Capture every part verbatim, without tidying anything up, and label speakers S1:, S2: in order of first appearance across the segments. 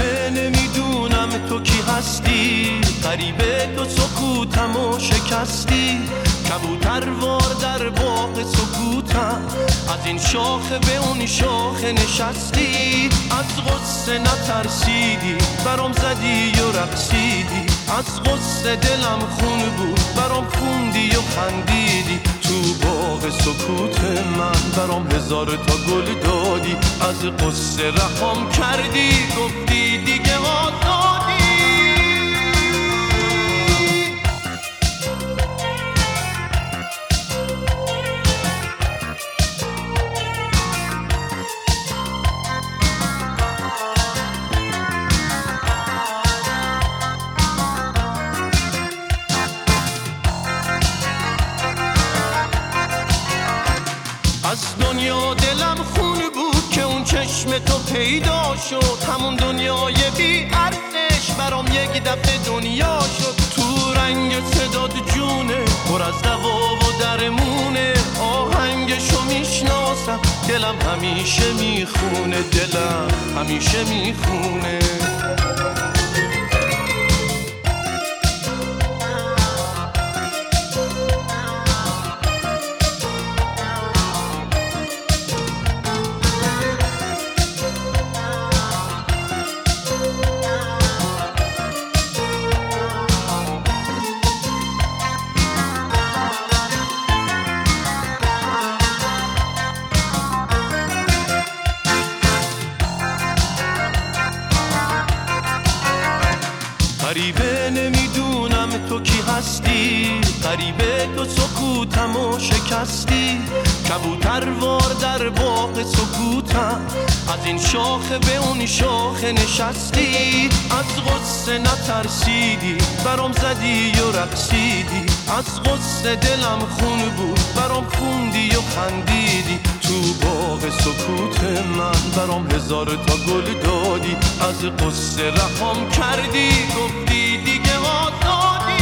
S1: غریبه نمیدونم تو کی هستی، غریبه تو سکوتمو شکستی. کبوتر وار در باغ سکوتم، از این شاخه به اون شاخه نشستی. از غصه نترسیدی برام زدی و رقصیدی، از غصه دلم خون بود برام خوندی و خندیدی. تو باغ سکوت من برام هزار تا گل دادی، از غصه رهام کردی گفتی دیگه آزادی. از دنیا دلم خون بود که اون چشم تو پیدا شد، همون دنیای بی ارزش برام یک دفعه دنیا شد. تو رنگ صداد جونه پر از دوا و درمونه، آهنگشو میشناسم دلم همیشه میخونه، دلم همیشه میخونه. غریبه نمیدونم تو کی هستی، غریبه تو سکوتمو شکستی. کبوتر وار در باغ سکوتم، از این شاخه به اون شاخه نشستی. از غصه نترسیدی برام زدی و رقصیدی، از غصه دلم خون بود برام خوندی و خندیدی. تو باغ سکوت من برام هزار تا گل دادی، از غصه رهام کردی گفتی دیگه آزادی.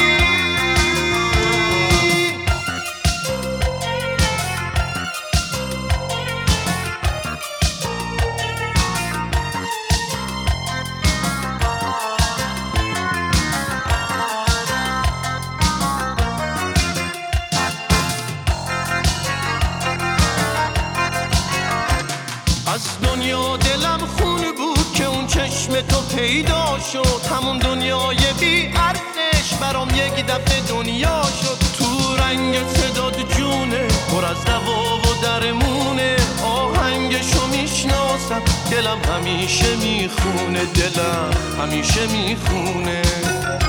S1: از دنیا دلم خون بود که اون چشم تو پیدا شد، همون دنیای بی ارزش برام یک دفعه دنیا شد. تو رنگ صداد جونه پر از دوا و درمونه، آهنگشو میشناسم دلم همیشه میخونه، دلم همیشه میخونه.